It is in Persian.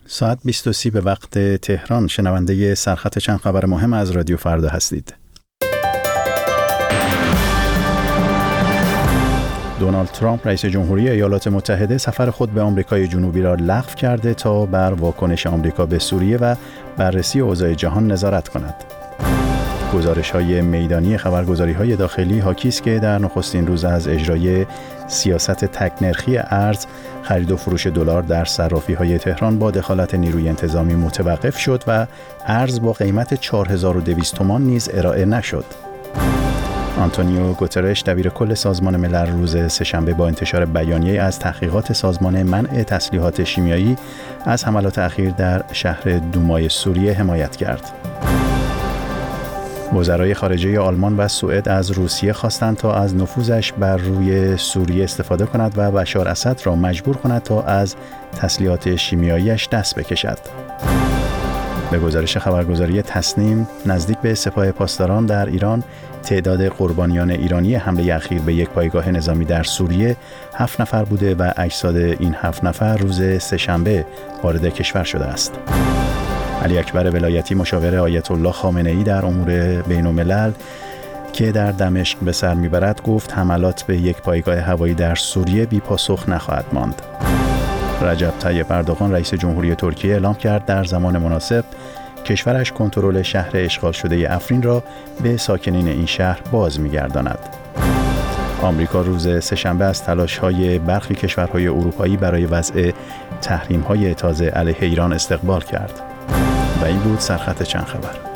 ساعت 20:30 به وقت تهران شنونده سرخط چند خبر مهم از رادیو فردا هستید. دونالد ترامپ رئیس جمهوری ایالات متحده سفر خود به آمریکای جنوبی را لغو کرده تا بر واکنش آمریکا به سوریه و بررسی اوضاع جهان نظارت کند. گزارش‌های میدانی خبرگزاری‌های داخلی حاکی است که در نخستین روز از اجرای سیاست تک‌نرخی ارز، خرید و فروش دلار در صرافی‌های تهران با دخالت نیروی انتظامی متوقف شد و ارز با قیمت 4200 تومان نیز ارائه نشد. آنتونیو گوترش دبیرکل سازمان ملل روز سه‌شنبه با انتشار بیانیه از تحقیقات سازمان منع تسلیحات شیمیایی از حملات اخیر در شهر دومای سوریه حمایت کرد. وزرای خارجه آلمان و سوئد از روسیه خواستند تا از نفوذش بر روی سوریه استفاده کند و بشار اسد را مجبور کند تا از تسلیحات شیمیایی‌اش دست بکشد. به گزارش خبرگزاری تسنیم، نزدیک به سپاه پاسداران در ایران، تعداد قربانیان ایرانی حمله اخیر به یک پایگاه نظامی در سوریه 7 نفر بوده و اجساد این 7 نفر روز سه‌شنبه وارد کشور شده است. علی اکبر ولایتی مشاور آیت الله خامنه‌ای در امور بین‌الملل که در دمشق به سر میبرد گفت حملات به یک پایگاه هوایی در سوریه بی پاسخ نخواهد ماند. رجب طیب اردوغان رئیس جمهوری ترکیه اعلام کرد در زمان مناسب کشورش کنترل شهر اشغال شده افرین را به ساکنین این شهر باز می‌گرداند. آمریکا روز سه‌شنبه از تلاش‌های برخی کشورهای اروپایی برای وضع تحریم‌های تازه علیه ایران استقبال کرد. و این بود سرخط چند خبر.